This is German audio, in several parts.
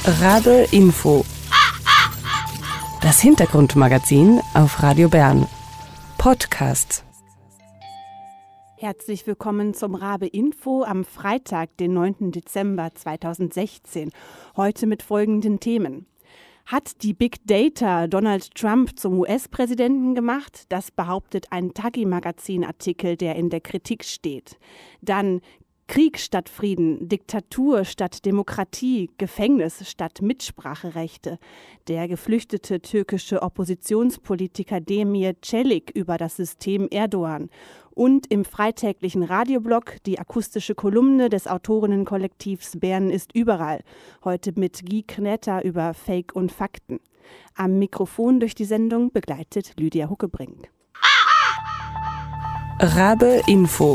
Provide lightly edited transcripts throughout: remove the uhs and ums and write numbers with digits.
Rabe Info. Das Hintergrundmagazin auf Radio Bern. Podcast. Herzlich willkommen zum Rabe Info am Freitag, den 9. Dezember 2016. Heute mit folgenden Themen. Hat die Big Data Donald Trump zum US-Präsidenten gemacht? Das behauptet ein Tagi-Magazin-Artikel, der in der Kritik steht. Dann Krieg statt Frieden, Diktatur statt Demokratie, Gefängnis statt Mitspracherechte. Der geflüchtete türkische Oppositionspolitiker Demir Çelik über das System Erdogan. Und im freitäglichen Radioblog die akustische Kolumne des Autorinnenkollektivs Bern ist überall. Heute mit Guy Knetter über Fake und Fakten. Am Mikrofon durch die Sendung begleitet Lydia Huckebrink. Rabe Info.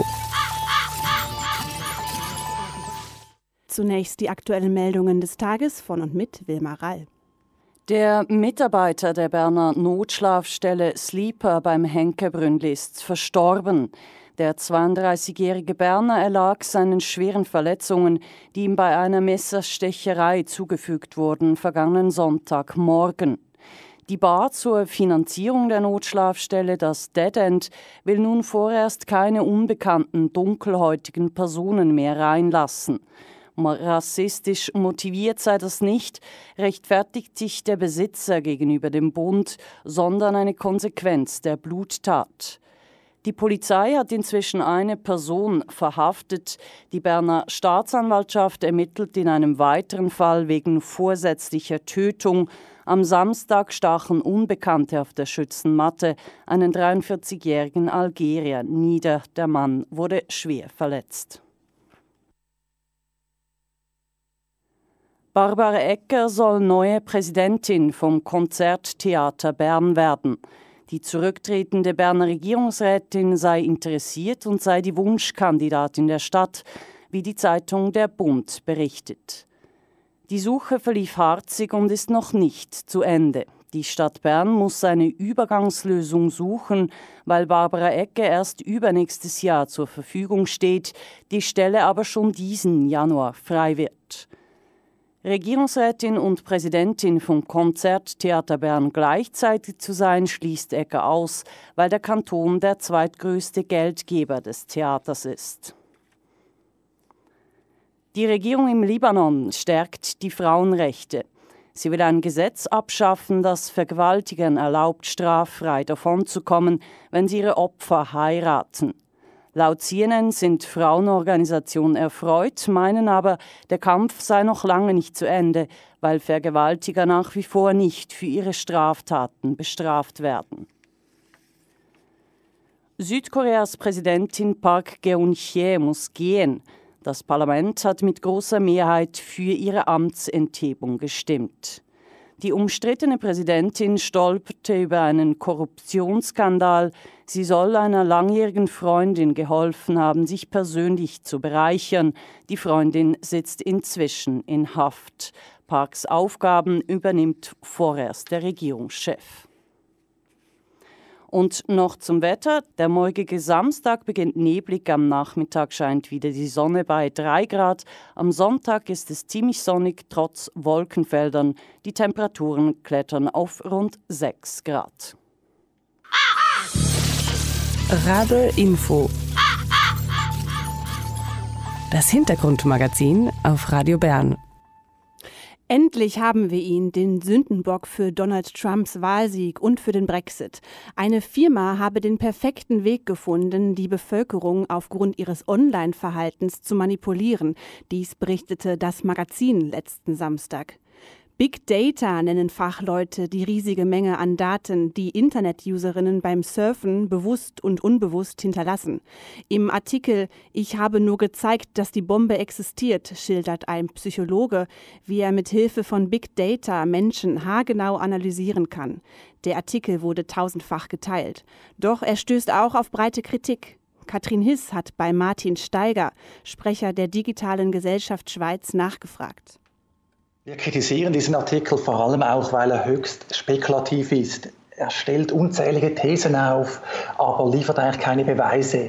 Zunächst die aktuellen Meldungen des Tages von und mit Wilma Rall. Der Mitarbeiter der Berner Notschlafstelle Sleeper beim Henkebrünnli ist verstorben. Der 32-jährige Berner erlag seinen schweren Verletzungen, die ihm bei einer Messerstecherei zugefügt wurden, vergangenen Sonntagmorgen. Die Bar zur Finanzierung der Notschlafstelle, das Dead End, will nun vorerst keine unbekannten dunkelhäutigen Personen mehr reinlassen. Rassistisch motiviert sei das nicht, rechtfertigt sich der Besitzer gegenüber dem Bund, sondern eine Konsequenz der Bluttat. Die Polizei hat inzwischen eine Person verhaftet. Die Berner Staatsanwaltschaft ermittelt in einem weiteren Fall wegen vorsätzlicher Tötung. Am Samstag stachen Unbekannte auf der Schützenmatte einen 43-jährigen Algerier nieder. Der Mann wurde schwer verletzt. Barbara Egger soll neue Präsidentin vom Konzerttheater Bern werden. Die zurücktretende Berner Regierungsrätin sei interessiert und sei die Wunschkandidatin der Stadt, wie die Zeitung Der Bund berichtet. Die Suche verlief harzig und ist noch nicht zu Ende. Die Stadt Bern muss eine Übergangslösung suchen, weil Barbara Egger erst übernächstes Jahr zur Verfügung steht, die Stelle aber schon diesen Januar frei wird. Regierungsrätin und Präsidentin vom Konzerttheater Bern gleichzeitig zu sein, schließt Egger aus, weil der Kanton der zweitgrößte Geldgeber des Theaters ist. Die Regierung im Libanon stärkt die Frauenrechte. Sie will ein Gesetz abschaffen, das Vergewaltigern erlaubt, straffrei davonzukommen, wenn sie ihre Opfer heiraten. Laut CNN sind Frauenorganisationen erfreut, meinen aber, der Kampf sei noch lange nicht zu Ende, weil Vergewaltiger nach wie vor nicht für ihre Straftaten bestraft werden. Südkoreas Präsidentin Park Geun-hye muss gehen. Das Parlament hat mit großer Mehrheit für ihre Amtsenthebung gestimmt. Die umstrittene Präsidentin stolperte über einen Korruptionsskandal. Sie soll einer langjährigen Freundin geholfen haben, sich persönlich zu bereichern. Die Freundin sitzt inzwischen in Haft. Parks Aufgaben übernimmt vorerst der Regierungschef. Und noch zum Wetter. Der morgige Samstag beginnt neblig, am Nachmittag scheint wieder die Sonne bei 3 Grad. Am Sonntag ist es ziemlich sonnig, trotz Wolkenfeldern. Die Temperaturen klettern auf rund 6 Grad. Rabe Info. Das Hintergrundmagazin auf Radio Bern. Endlich haben wir ihn, den Sündenbock für Donald Trumps Wahlsieg und für den Brexit. Eine Firma habe den perfekten Weg gefunden, die Bevölkerung aufgrund ihres Online-Verhaltens zu manipulieren. Dies berichtete das Magazin letzten Samstag. Big Data nennen Fachleute die riesige Menge an Daten, die Internet-Userinnen beim Surfen bewusst und unbewusst hinterlassen. Im Artikel »Ich habe nur gezeigt, dass die Bombe existiert« schildert ein Psychologe, wie er mit Hilfe von Big Data Menschen haargenau analysieren kann. Der Artikel wurde 1000-fach geteilt. Doch er stößt auch auf breite Kritik. Katrin Hiss hat bei Martin Steiger, Sprecher der Digitalen Gesellschaft Schweiz, nachgefragt. Wir kritisieren diesen Artikel vor allem auch, weil er höchst spekulativ ist. Er stellt unzählige Thesen auf, aber liefert eigentlich keine Beweise.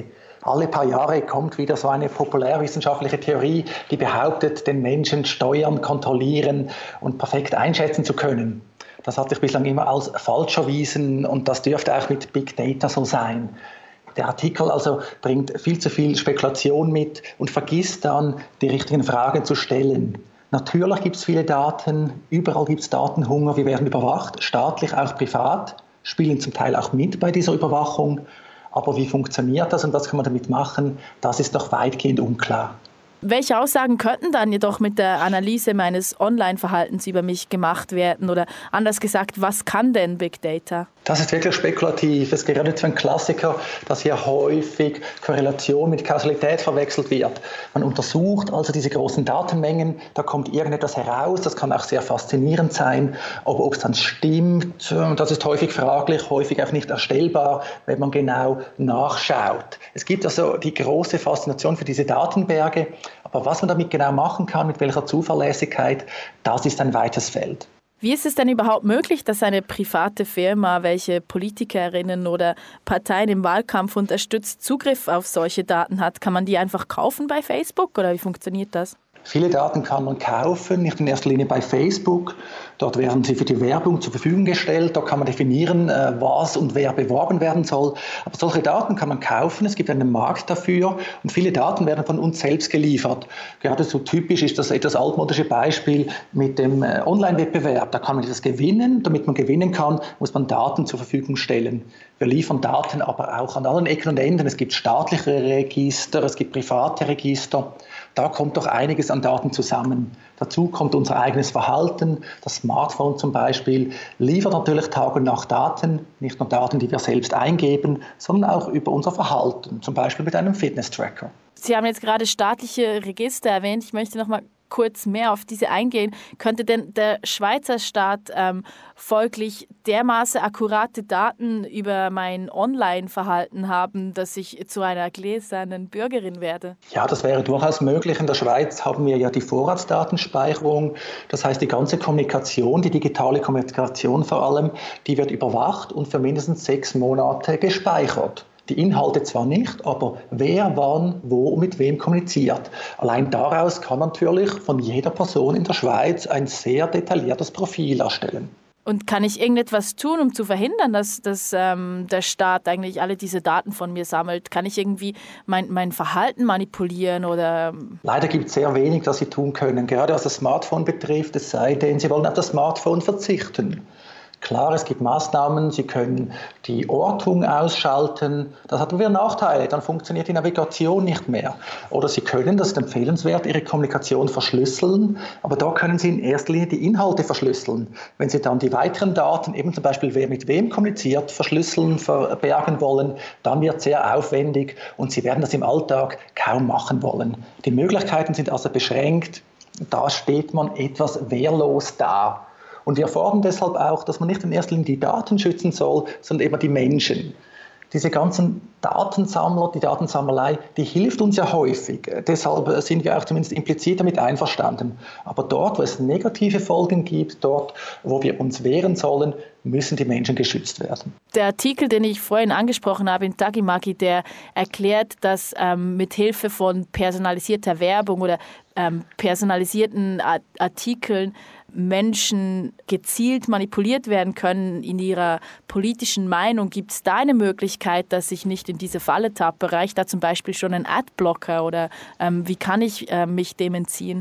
Alle paar Jahre kommt wieder so eine populärwissenschaftliche Theorie, die behauptet, den Menschen steuern, kontrollieren und perfekt einschätzen zu können. Das hat sich bislang immer als falsch erwiesen und das dürfte auch mit Big Data so sein. Der Artikel also bringt viel zu viel Spekulation mit und vergisst dann, die richtigen Fragen zu stellen. Natürlich gibt es viele Daten, überall gibt es Datenhunger, wir werden überwacht, staatlich, auch privat, spielen zum Teil auch mit bei dieser Überwachung. Aber wie funktioniert das und was kann man damit machen, das ist noch weitgehend unklar. Welche Aussagen könnten dann jedoch mit der Analyse meines Online-Verhaltens über mich gemacht werden? Oder anders gesagt, was kann denn Big Data? Das ist wirklich spekulativ. Es gehört nicht zu einem Klassiker, dass hier häufig Korrelation mit Kausalität verwechselt wird. Man untersucht also diese großen Datenmengen, da kommt irgendetwas heraus, das kann auch sehr faszinierend sein, aber ob es dann stimmt, das ist häufig fraglich, häufig auch nicht erstellbar, wenn man genau nachschaut. Es gibt also die große Faszination für diese Datenberge, aber was man damit genau machen kann, mit welcher Zuverlässigkeit, das ist ein weites Feld. Wie ist es denn überhaupt möglich, dass eine private Firma, welche Politikerinnen oder Parteien im Wahlkampf unterstützt, Zugriff auf solche Daten hat? Kann man die einfach kaufen bei Facebook oder wie funktioniert das? Viele Daten kann man kaufen, nicht in erster Linie bei Facebook. Dort werden sie für die Werbung zur Verfügung gestellt. Da kann man definieren, was und wer beworben werden soll. Aber solche Daten kann man kaufen. Es gibt einen Markt dafür und viele Daten werden von uns selbst geliefert. Gerade so typisch ist das etwas altmodische Beispiel mit dem Online-Wettbewerb. Da kann man etwas gewinnen. Damit man gewinnen kann, muss man Daten zur Verfügung stellen. Wir liefern Daten aber auch an allen Ecken und Enden. Es gibt staatliche Register, es gibt private Register. Da kommt doch einiges an Daten zusammen. Dazu kommt unser eigenes Verhalten. Das Smartphone zum Beispiel liefert natürlich Tag und Nacht Daten, nicht nur Daten, die wir selbst eingeben, sondern auch über unser Verhalten, zum Beispiel mit einem Fitness-Tracker. Sie haben jetzt gerade staatliche Register erwähnt. Ich möchte noch mal kurz mehr auf diese eingehen. Könnte denn der Schweizer Staat folglich dermaßen akkurate Daten über mein Online-Verhalten haben, dass ich zu einer gläsernen Bürgerin werde? Ja, das wäre durchaus möglich. In der Schweiz haben wir ja die Vorratsdatenspeicherung. Das heißt, die ganze Kommunikation, die digitale Kommunikation vor allem, die wird überwacht und für mindestens 6 Monate gespeichert. Die Inhalte zwar nicht, aber wer, wann, wo und mit wem kommuniziert. Allein daraus kann man natürlich von jeder Person in der Schweiz ein sehr detailliertes Profil erstellen. Und kann ich irgendetwas tun, um zu verhindern, dass der Staat eigentlich alle diese Daten von mir sammelt? Kann ich irgendwie mein Verhalten manipulieren? Oder? Leider gibt es sehr wenig, das Sie tun können, gerade was das Smartphone betrifft, es sei denn, Sie wollen auf das Smartphone verzichten. Klar, es gibt Maßnahmen, Sie können die Ortung ausschalten, das hat wieder Nachteile, dann funktioniert die Navigation nicht mehr. Oder Sie können, das ist empfehlenswert, Ihre Kommunikation verschlüsseln, aber da können Sie in erster Linie die Inhalte verschlüsseln. Wenn Sie dann die weiteren Daten, eben zum Beispiel wer mit wem kommuniziert, verschlüsseln, verbergen wollen, dann wird es sehr aufwendig und Sie werden das im Alltag kaum machen wollen. Die Möglichkeiten sind also beschränkt, da steht man etwas wehrlos da. Und wir fordern deshalb auch, dass man nicht in erster Linie die Daten schützen soll, sondern eben die Menschen. Diese ganzen Datensammler, die Datensammelei, die hilft uns ja häufig. Deshalb sind wir auch zumindest implizit damit einverstanden. Aber dort, wo es negative Folgen gibt, dort, wo wir uns wehren sollen, müssen die Menschen geschützt werden. Der Artikel, den ich vorhin angesprochen habe in Tagimaki, der erklärt, dass mit Hilfe von personalisierter Werbung oder personalisierten Artikeln Menschen gezielt manipuliert werden können in ihrer politischen Meinung. Gibt es da eine Möglichkeit, dass ich nicht in diese Falle tappe? Reicht da zum Beispiel schon ein Adblocker oder wie kann ich mich dem entziehen?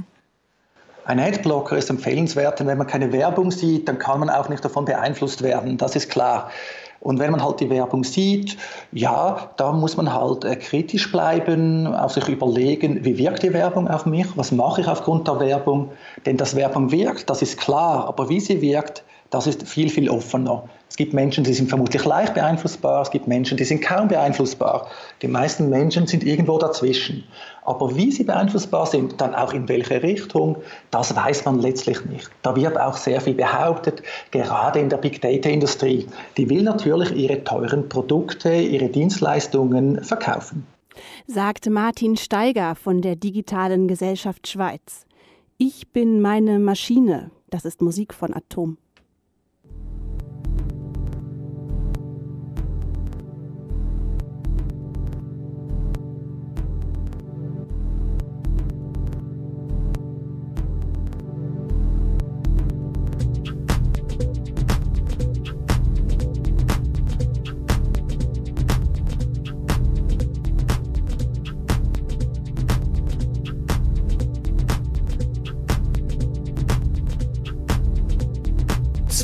Ein Adblocker ist empfehlenswert, denn wenn man keine Werbung sieht, dann kann man auch nicht davon beeinflusst werden, das ist klar. Und wenn man halt die Werbung sieht, ja, da muss man halt kritisch bleiben, auf sich überlegen, wie wirkt die Werbung auf mich, was mache ich aufgrund der Werbung. Denn dass Werbung wirkt, das ist klar, aber wie sie wirkt, das ist viel, viel offener. Es gibt Menschen, die sind vermutlich leicht beeinflussbar, es gibt Menschen, die sind kaum beeinflussbar. Die meisten Menschen sind irgendwo dazwischen. Aber wie sie beeinflussbar sind, dann auch in welche Richtung, das weiß man letztlich nicht. Da wird auch sehr viel behauptet, gerade in der Big-Data-Industrie. Die will natürlich ihre teuren Produkte, ihre Dienstleistungen verkaufen. Sagt Martin Steiger von der Digitalen Gesellschaft Schweiz. Ich bin meine Maschine. Das ist Musik von Atom.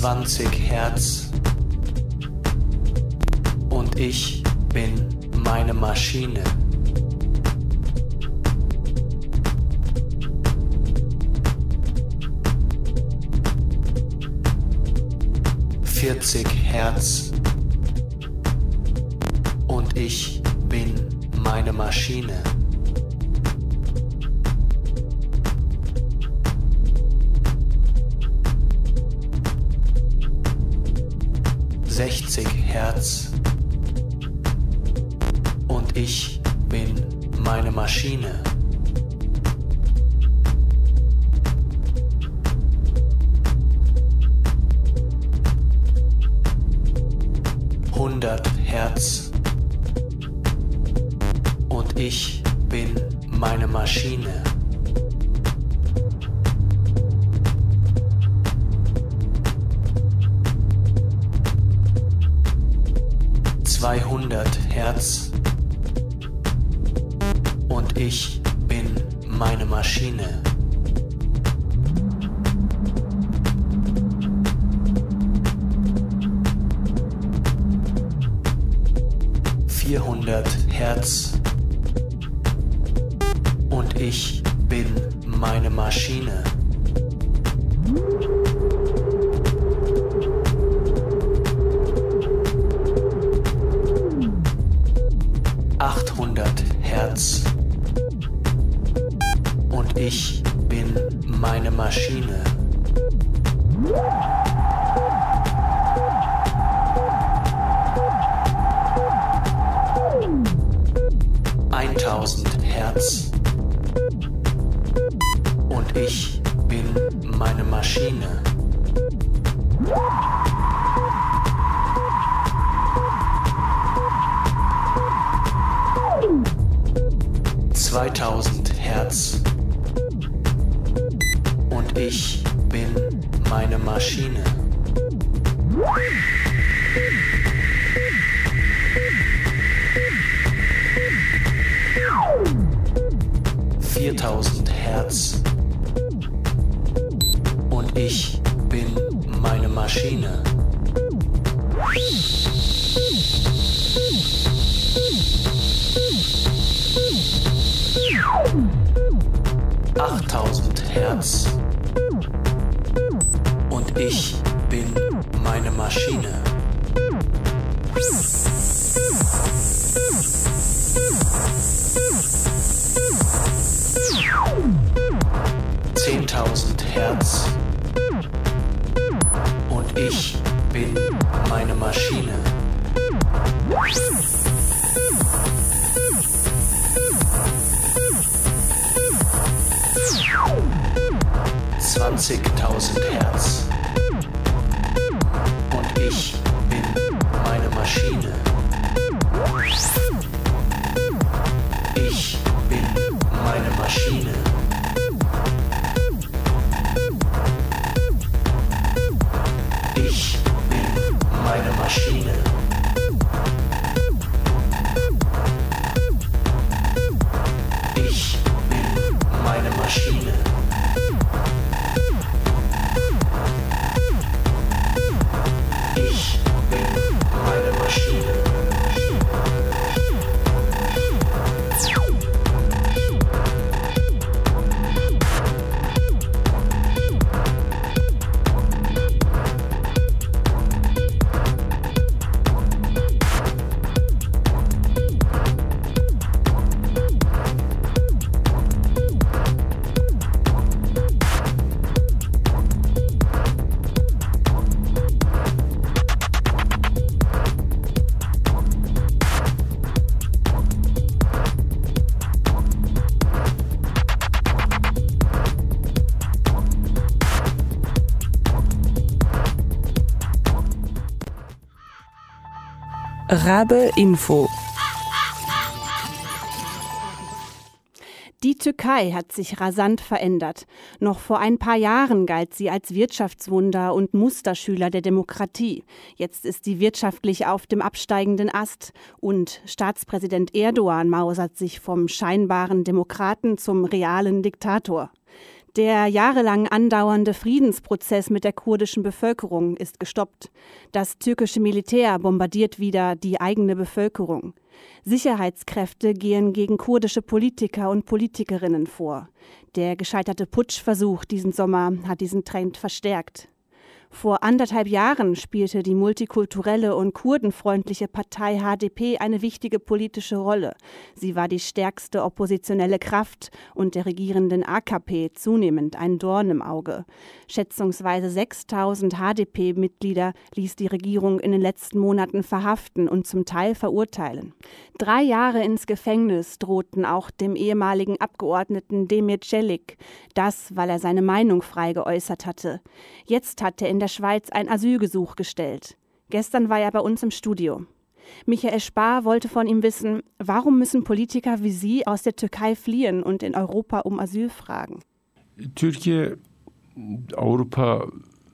20 Hertz und ich bin meine Maschine. 40 Hertz und ich bin meine Maschine. 60 Hertz und ich bin meine Maschine. 100 Hertz und ich bin meine Maschine. 200 Hertz und ich bin meine Maschine. 400 Hertz und ich bin meine Maschine. 800 Hertz und ich bin meine Maschine. 1000 Hertz und ich bin meine Maschine. 2000 Hertz und ich bin meine Maschine. 4000 Hertz und ich bin meine Maschine. 8000 Hertz und ich bin meine Maschine. 10.000 Hertz und ich bin meine Maschine. 20.000 Hertz und ich bin meine Maschine. Ich bin meine Maschine. Ich bin meine Maschine. Ich bin meine Maschine. Ich bin meine Maschine. Rabe Info. Die Türkei hat sich rasant verändert. Noch vor ein paar Jahren galt sie als Wirtschaftswunder und Musterschüler der Demokratie. Jetzt ist sie wirtschaftlich auf dem absteigenden Ast und Staatspräsident Erdogan mausert sich vom scheinbaren Demokraten zum realen Diktator. Der jahrelang andauernde Friedensprozess mit der kurdischen Bevölkerung ist gestoppt. Das türkische Militär bombardiert wieder die eigene Bevölkerung. Sicherheitskräfte gehen gegen kurdische Politiker und Politikerinnen vor. Der gescheiterte Putschversuch diesen Sommer hat diesen Trend verstärkt. Vor 1,5 Jahren spielte die multikulturelle und kurdenfreundliche Partei HDP eine wichtige politische Rolle. Sie war die stärkste oppositionelle Kraft und der regierenden AKP zunehmend ein Dorn im Auge. Schätzungsweise 6.000 HDP-Mitglieder ließ die Regierung in den letzten Monaten verhaften und zum Teil verurteilen. 3 Jahre ins Gefängnis drohten auch dem ehemaligen Abgeordneten Demir Çelik. Das, weil er seine Meinung frei geäußert hatte. Jetzt hat er in der Schweiz ein Asylgesuch gestellt. Gestern war er bei uns im Studio. Michael Spar wollte von ihm wissen, warum müssen Politiker wie Sie aus der Türkei fliehen und in Europa um Asyl fragen? Türkiye, Avrupa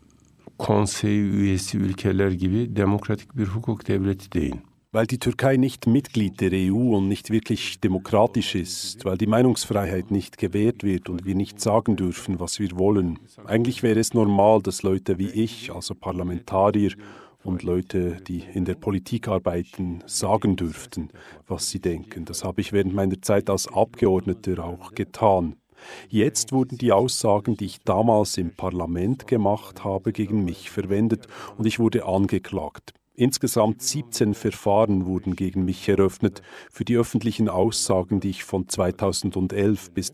Konseyi üyesi ülkeler gibi demokratik bir hukuk devleti değil. Weil die Türkei nicht Mitglied der EU und nicht wirklich demokratisch ist, weil die Meinungsfreiheit nicht gewährt wird und wir nicht sagen dürfen, was wir wollen. Eigentlich wäre es normal, dass Leute wie ich, also Parlamentarier und Leute, die in der Politik arbeiten, sagen dürften, was sie denken. Das habe ich während meiner Zeit als Abgeordneter auch getan. Jetzt wurden die Aussagen, die ich damals im Parlament gemacht habe, gegen mich verwendet und ich wurde angeklagt. Insgesamt 17 Verfahren wurden gegen mich eröffnet für die öffentlichen Aussagen, die ich von 2011 bis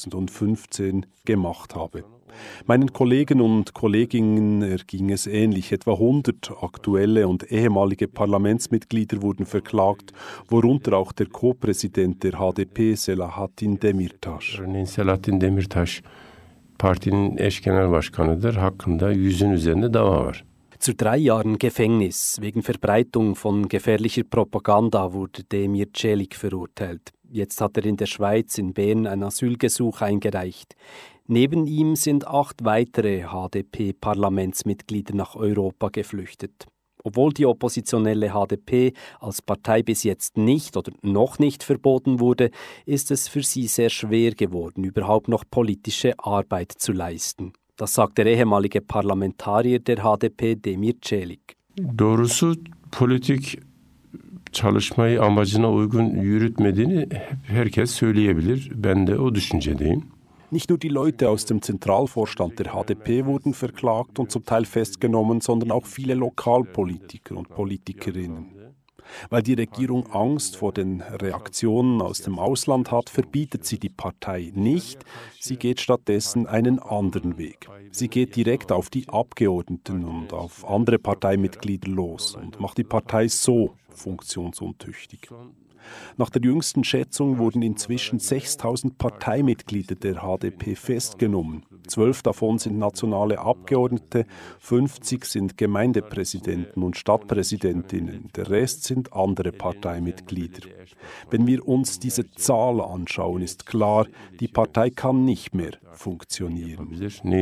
2015 gemacht habe. Meinen Kollegen und Kolleginnen erging es ähnlich. Etwa 100 aktuelle und ehemalige Parlamentsmitglieder wurden verklagt, worunter auch der Co-Präsident der HDP, Selahattin Demirtaş. Selahattin Demirtaş, partinin eş genel başkanıdır. Hakkında 100'ün üzerinde dava var. Zu 3 Jahren Gefängnis wegen Verbreitung von gefährlicher Propaganda wurde Demir Çelik verurteilt. Jetzt hat er in der Schweiz in Bern ein Asylgesuch eingereicht. Neben ihm sind 8 weitere HDP-Parlamentsmitglieder nach Europa geflüchtet. Obwohl die oppositionelle HDP als Partei bis jetzt nicht oder noch nicht verboten wurde, ist es für sie sehr schwer geworden, überhaupt noch politische Arbeit zu leisten. Das sagt der ehemalige Parlamentarier der HDP Demir Çelik. Doğrusu politik çalışmayı amacına uygun yürütmediğini herkes söyleyebilir. Ben de o düşüncedeyim. Nicht nur die Leute aus dem Zentralvorstand der HDP wurden verklagt und zum Teil festgenommen, sondern auch viele Lokalpolitiker und Politikerinnen. Weil die Regierung Angst vor den Reaktionen aus dem Ausland hat, verbietet sie die Partei nicht. Sie geht stattdessen einen anderen Weg. Sie geht direkt auf die Abgeordneten und auf andere Parteimitglieder los und macht die Partei so funktionsuntüchtig. Nach der jüngsten Schätzung wurden inzwischen 6.000 Parteimitglieder der HDP festgenommen. 12 davon sind nationale Abgeordnete, 50 sind Gemeindepräsidenten und Stadtpräsidentinnen, der Rest sind andere Parteimitglieder. Wenn wir uns diese Zahl anschauen, ist klar, die Partei kann nicht mehr funktionieren.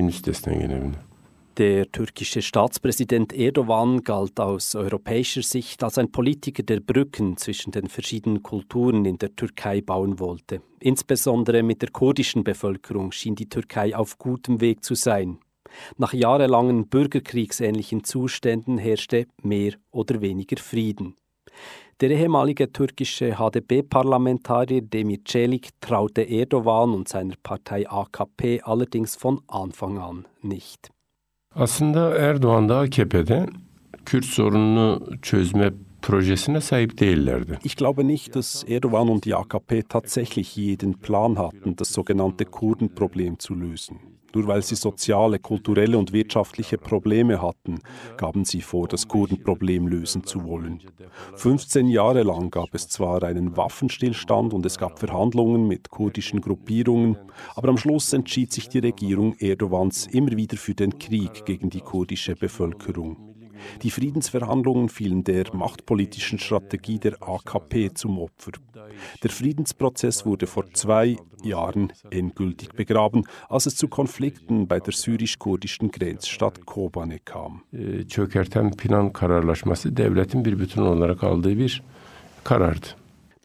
Der türkische Staatspräsident Erdogan galt aus europäischer Sicht als ein Politiker, der Brücken zwischen den verschiedenen Kulturen in der Türkei bauen wollte. Insbesondere mit der kurdischen Bevölkerung schien die Türkei auf gutem Weg zu sein. Nach jahrelangen bürgerkriegsähnlichen Zuständen herrschte mehr oder weniger Frieden. Der ehemalige türkische HDP-Parlamentarier Demir Çelik traute Erdogan und seiner Partei AKP allerdings von Anfang an nicht. Aslında Erdoğan da AKP'de Kürt sorununu çözme projesine sahip değillerdi. Ich glaube nicht, dass Erdogan und die AKP tatsächlich jeden Plan hatten, das sogenannte Kurdenproblem zu lösen. Nur weil sie soziale, kulturelle und wirtschaftliche Probleme hatten, gaben sie vor, das Kurdenproblem lösen zu wollen. 15 Jahre lang gab es zwar einen Waffenstillstand und es gab Verhandlungen mit kurdischen Gruppierungen, aber am Schluss entschied sich die Regierung Erdogans immer wieder für den Krieg gegen die kurdische Bevölkerung. Die Friedensverhandlungen fielen der machtpolitischen Strategie der AKP zum Opfer. Der Friedensprozess wurde vor 2 Jahren endgültig begraben, als es zu Konflikten bei der syrisch-kurdischen Grenzstadt Kobane kam. Çökerten plan kararlaşması devletin bir bütün olarak aldığı bir karardı.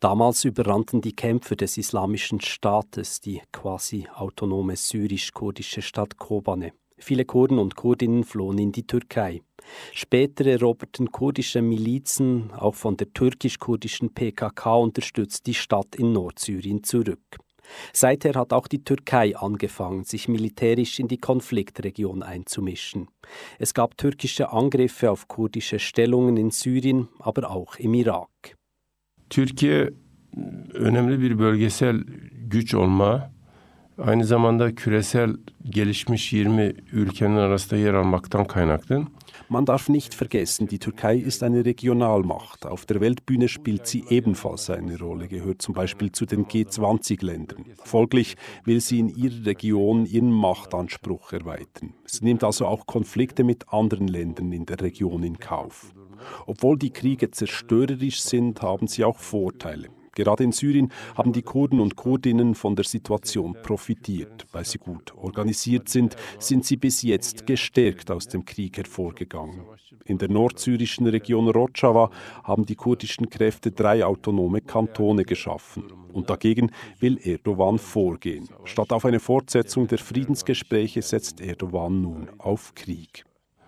Damals überrannten die Kämpfer des Islamischen Staates die quasi autonome syrisch-kurdische Stadt Kobane. Viele Kurden und Kurdinnen flohen in die Türkei. Später eroberten kurdische Milizen, auch von der türkisch-kurdischen PKK unterstützt, die Stadt in Nordsyrien zurück. Seither hat auch die Türkei angefangen, sich militärisch in die Konfliktregion einzumischen. Es gab türkische Angriffe auf kurdische Stellungen in Syrien, aber auch im Irak. Türkiye önemli bir bölgesel güç olma, aynı zamanda küresel gelişmiş 20 ülkenin arasında yer almaktan kaynaklı. Man darf nicht vergessen, die Türkei ist eine Regionalmacht. Auf der Weltbühne spielt sie ebenfalls eine Rolle, gehört zum Beispiel zu den G20-Ländern. Folglich will sie in ihrer Region ihren Machtanspruch erweitern. Sie nimmt also auch Konflikte mit anderen Ländern in der Region in Kauf. Obwohl die Kriege zerstörerisch sind, haben sie auch Vorteile. Gerade in Syrien haben die Kurden und Kurdinnen von der Situation profitiert. Weil sie gut organisiert sind sie bis jetzt gestärkt aus dem Krieg hervorgegangen. In der nordsyrischen Region Rojava haben die kurdischen Kräfte 3 autonome Kantone geschaffen. Und dagegen will Erdogan vorgehen. Statt auf eine Fortsetzung der Friedensgespräche setzt Erdogan nun auf Krieg.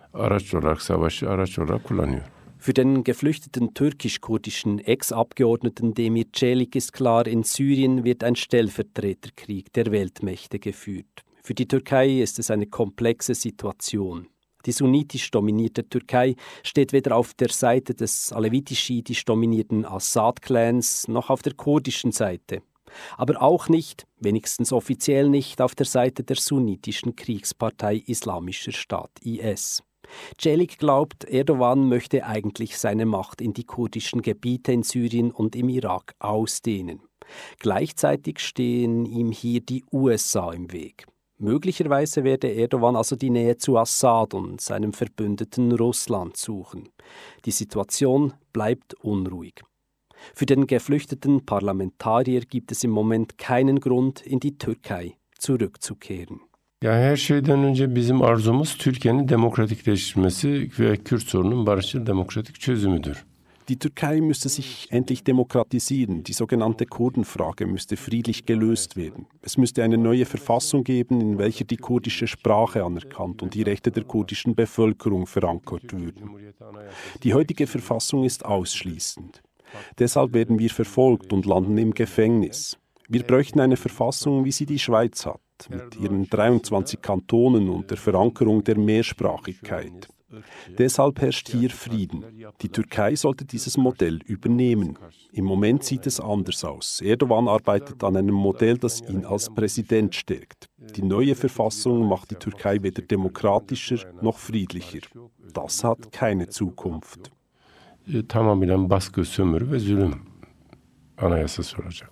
Für den geflüchteten türkisch-kurdischen Ex-Abgeordneten Demir Çelik ist klar, in Syrien wird ein Stellvertreterkrieg der Weltmächte geführt. Für die Türkei ist es eine komplexe Situation. Die sunnitisch dominierte Türkei steht weder auf der Seite des alevitisch-schiitisch dominierten Assad-Clans noch auf der kurdischen Seite. Aber auch nicht, wenigstens offiziell nicht, auf der Seite der sunnitischen Kriegspartei Islamischer Staat IS. Çelik glaubt, Erdogan möchte eigentlich seine Macht in die kurdischen Gebiete in Syrien und im Irak ausdehnen. Gleichzeitig stehen ihm hier die USA im Weg. Möglicherweise werde Erdogan also die Nähe zu Assad und seinem Verbündeten Russland suchen. Die Situation bleibt unruhig. Für den geflüchteten Parlamentarier gibt es im Moment keinen Grund, in die Türkei zurückzukehren. Ya her şeyden önce bizim arzumuz Türkiye'nin demokratikleşmesi ve Kürt sorunun barışçıl demokratik çözümüdür. Die Türkei müsste sich endlich demokratisieren. Die sogenannte Kurdenfrage müsste friedlich gelöst werden. Es müsste eine neue Verfassung geben, in welcher die kurdische Sprache anerkannt und die Rechte der kurdischen Bevölkerung verankert würden. Die heutige Verfassung ist ausschließend. Deshalb werden wir verfolgt und landen im Gefängnis. Wir bräuchten eine Verfassung, wie sie die Schweiz hat, mit ihren 23 Kantonen und der Verankerung der Mehrsprachigkeit. Deshalb herrscht hier Frieden. Die Türkei sollte dieses Modell übernehmen. Im Moment sieht es anders aus. Erdogan arbeitet an einem Modell, das ihn als Präsident stärkt. Die neue Verfassung macht die Türkei weder demokratischer noch friedlicher. Das hat keine Zukunft. Tamamen baskı, sömürü ve zulüm anayasası olacak.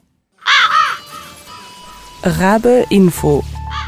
Rabe Info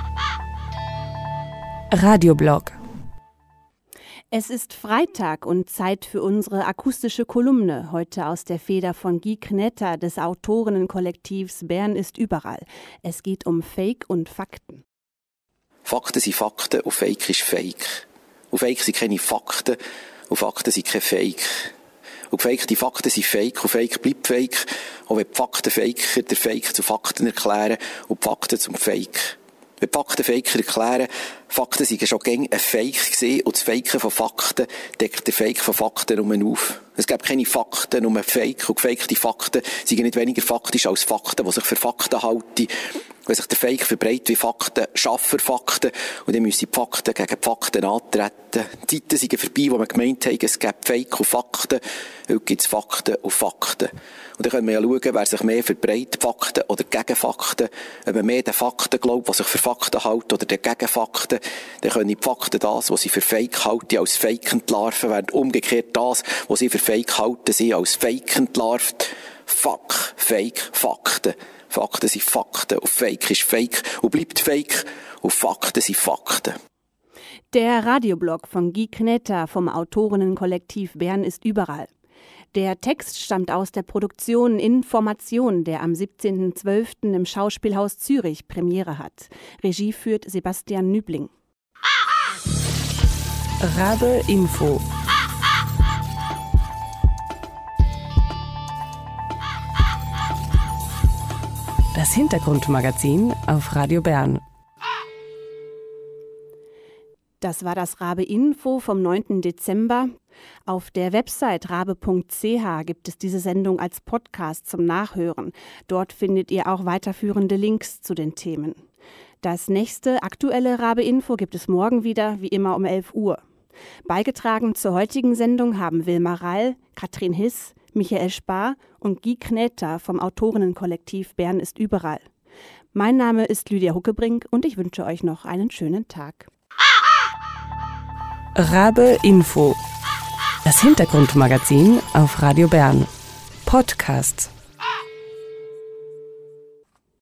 Radioblog. Es ist Freitag und Zeit für unsere akustische Kolumne, heute aus der Feder von Guy Knetter des Autorinnenkollektivs Bern ist überall. Es geht um Fake und Fakten. Fakten sind Fakten und Fake ist Fake. Und Fake sind keine Fakten und Fakten sind kein Fake. Und gefakte Fakten sind Fake und Fake bleibt Fake, auch wenn die Faktenfaker der Fake zu Fakten erklären und die Fakten zum Fake. Wenn die Faktenfaker erklären, Fakten seien schon gängig ein Fake gewesen und das Faken von Fakten deckt der Fake von Fakten nur auf. Es gibt keine Fakten, nur Fake und gefakte Fakten seien nicht weniger faktisch als Fakten, die sich für Fakten halten. Wenn sich der Fake verbreitet wie Fakten, schaffen Fakten und dann müssen die Fakten gegen die Fakten antreten. Die Zeiten sind vorbei, wo man gemeint hat, es gibt Fake und Fakten. Heute gibt es Fakten und Fakten. Und dann können wir ja schauen, wer sich mehr verbreitet, Fakten oder gegen Fakten. Wenn man mehr den Fakten glaubt, was sich für Fakten hält, oder den Gegenfakten, dann können die Fakten das, was sie für Fake halten, als Fake entlarven, während umgekehrt das, was sie für Fake halten, sie als Fake entlarven. Fuck, Fake, Fakten. Fakten sind Fakten und Fake ist Fake und bleibt Fake und Fakten sind Fakten. Der Radioblog von Guy Knetter vom Autorinnenkollektiv Bern ist überall. Der Text stammt aus der Produktion Information, der am 17.12. im Schauspielhaus Zürich Premiere hat. Regie führt Sebastian Nübling. Rabe Info. Das Hintergrundmagazin auf Radio Bern. Das war das Rabe-Info vom 9. Dezember. Auf der Website rabe.ch gibt es diese Sendung als Podcast zum Nachhören. Dort findet ihr auch weiterführende Links zu den Themen. Das nächste aktuelle Rabe-Info gibt es morgen wieder, wie immer um 11 Uhr. Beigetragen zur heutigen Sendung haben Wilma Rall, Katrin Hiss, Michael Spar und Guy Knäter vom Autorinnenkollektiv Bern ist überall. Mein Name ist Lydia Huckebrink und ich wünsche euch noch einen schönen Tag. Rabe Info. Das Hintergrundmagazin auf Radio Bern. Podcast.